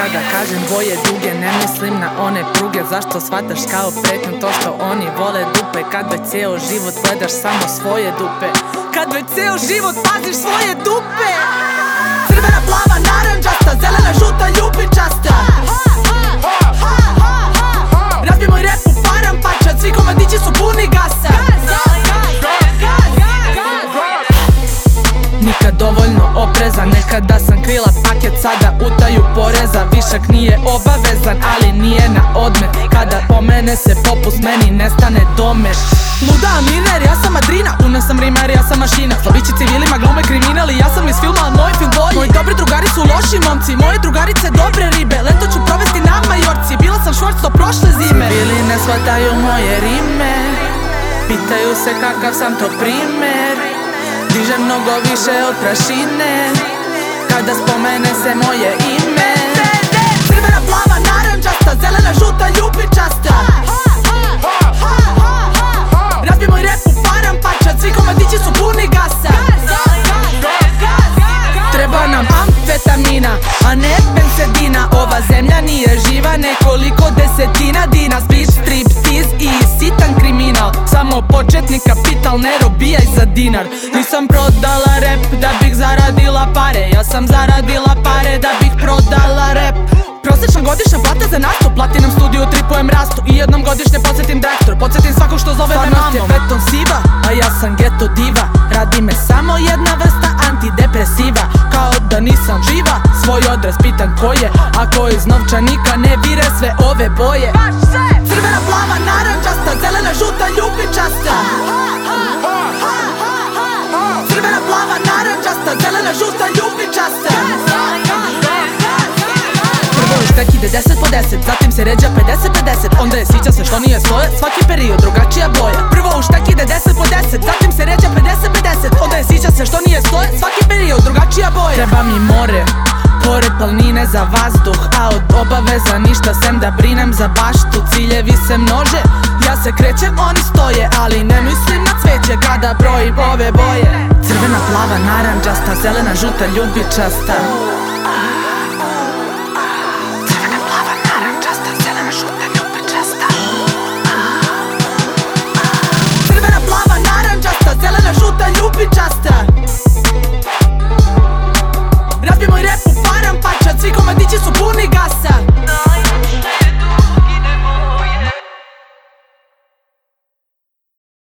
Kada kažem boje duge, ne mislim na one pruge. Zašto shvataš kao pretnju to što oni vole dupe? Kad već ceo život gledaš samo svoje dupe, kad već ceo život paziš svoje dupe. Crvena, plava, naranđasta, zelena, žuta, ljubičasta. Razbi moj rep u parampača, svi komadići su puni gasa. Nikad dovoljno oprezan, nekada sam krila paket, sada utaju poreza. Višak nije obavezan, ali nije na odmet. Kada pomene se popust, meni nestane domet. Luda Aminer, ja sam Madrina, puna sam rimar, ja sam mašina. Slobići civilima glume kriminali, ja sam iz filma, al moj film bolji. Moji dobri drugari su loši momci, moje drugarice dobre ribe. Leto ću provesti na Majorci, bila sam švorc do prošle zime. Civili ne shvataju moje rime, pitaju se kakav sam to primer. Dižem mnogo više od prašine kada spomene se moje ime. Crvena, plava, naranđasta, zelena, žuta, ljubičasta. Razbi moj rep u parampača, svi komadići su puni gasa. Treba nam amfetamina, a ne bensedina. Ova zemlja nije živa, nekoliko desetina dina. Split, striptiz i sitan kriminal, samo početni kapital, ne robijaj za dinar. Nisam prodala rep da bih zaradila pare, ja sam zaradila pare da bih prodala rep. Prosečna godišnja plata za nastup, platinom studiju, tripujem rastu i jednom godišnje podsjetim direktor, podsjetim svakog što zove me mamom. Stvarnost je beton siva, a ja sam geto diva. Radi me samo jedna vrsta antidepresiva, kao da nisam živa. Svoj odraz pitan ko je, ako iz novčanika ne vire sve ove boje. Crvena, plava, naranđasta, zelena, žuta, ljubičasta. Crvena, plava, naranđasta, zelena, žuta, ljubičasta. Prvo u štek ide 10 po 10, zatim se ređa 50-50. Onda je sviđa se što nije svoje, svaki period drugačija boja. Prvo u štek ide 10 po 10, zatim se ređa 50-50. Onda je sviđa se što nije svoje, svaki period drugačija boja. Treba mi more, pored planine za vazduh, a od obaveza ništa sem da brinem za baštu. Ciljevi se množe, ja se krećem, oni stoje, ali ne mislim na cveće kada brojim ove boje. Crvena, plava, naranđasta, zelena, žuta, ljubičasta.